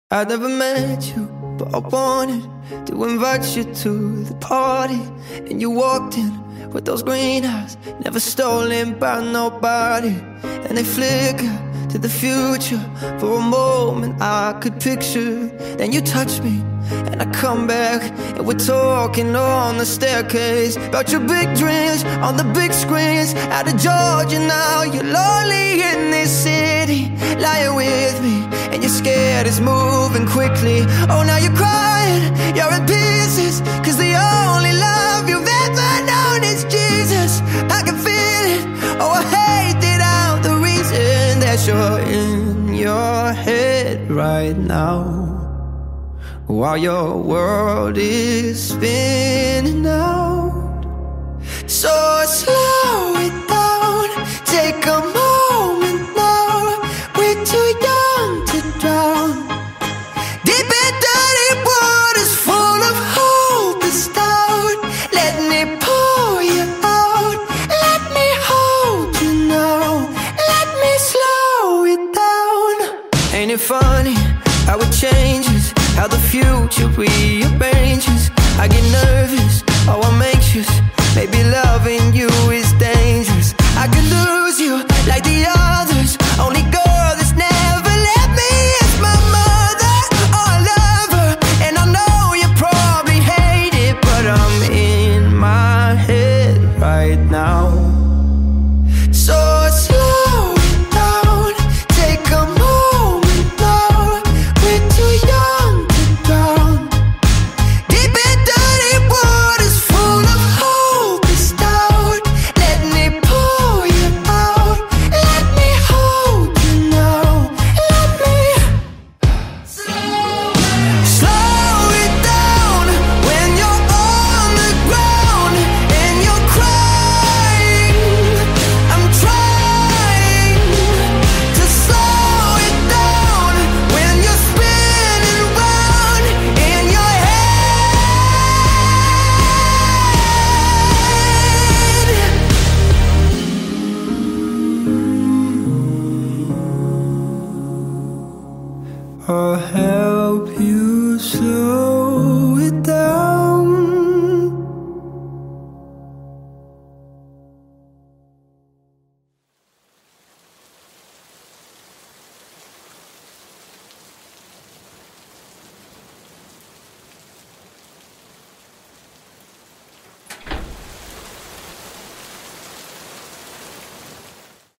I never met you, but I wanted to invite you to the party. And you walked in with those green eyes, never stolen by nobody. And they flicker to the future. For a moment I could picture. Then you touch me and I come back, and we're talking on the staircase about your big dreams on the big screens. Out of Georgia now, you're lonely in this city, lying with me, and you're scared it's moving quickly. Oh, now you're crying, you're in pieces, cause the only love you've ever known is Jesus. I can feel it, oh I hate that I'm the reason that you're in your head right now, while your world is spinning out. So slow it down, take a moment now. We're too young to drown. Deep and dirty waters full of hope is down. Let me pull you out, let me hold you now, let me slow it down. Ain't it funny how it changes, how the future rearranges? I get nervous